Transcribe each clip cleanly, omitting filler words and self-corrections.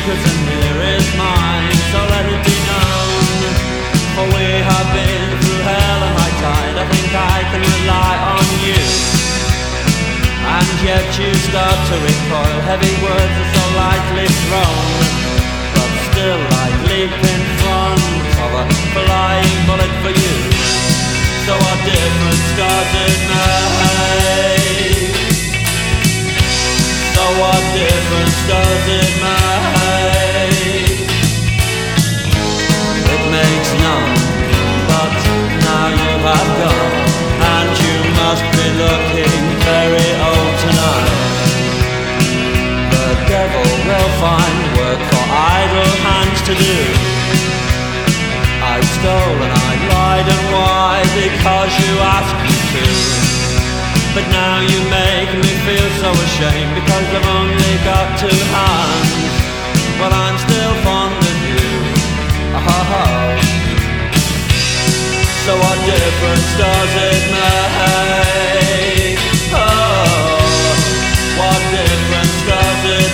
secrets and here is mine. So let it be known, for we have been through hell and high tide. I think I can rely on you. And yet you start to recoil. Heavy words are so lightly thrown, but still I leap in front of a flying bullet for you. So what difference does it make? So what difference does it make? It makes none, but now you have gone, and you must be looking very old tonight. The devil will find work for idle hands to do. I stole and I lied, and why? Because you asked me to. But now you make me feel so ashamed, because I've only got two hands. Well, I'm still fond of you. So what difference does it make? Oh, what difference does it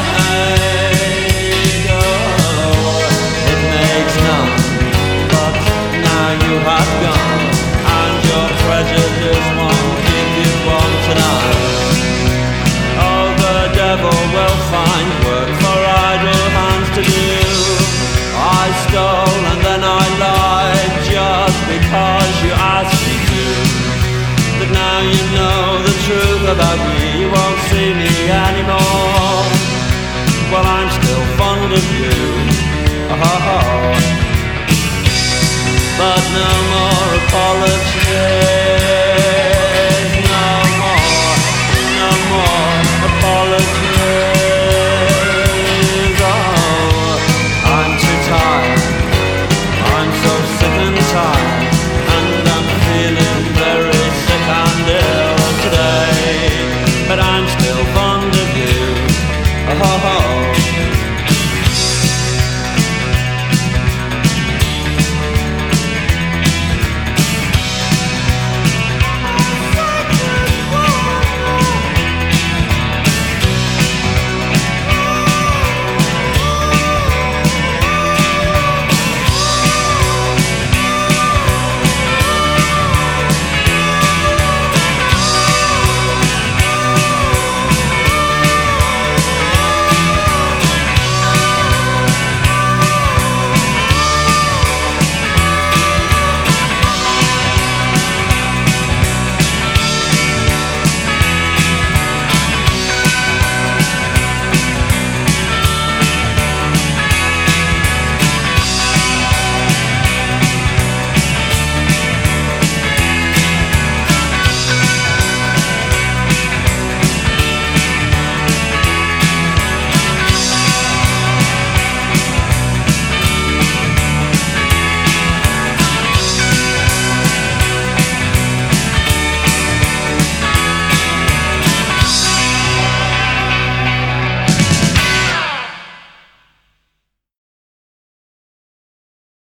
make? Oh, it makes none, but now you have gone, and your prejudice won't keep you warm tonight. Oh, the devil will find work for idle hands to do. I stole and then I lied, just because you asked me to. But now you know the truth about me, you won't see me anymore. Well, I'm still fond of you. But no more apologies.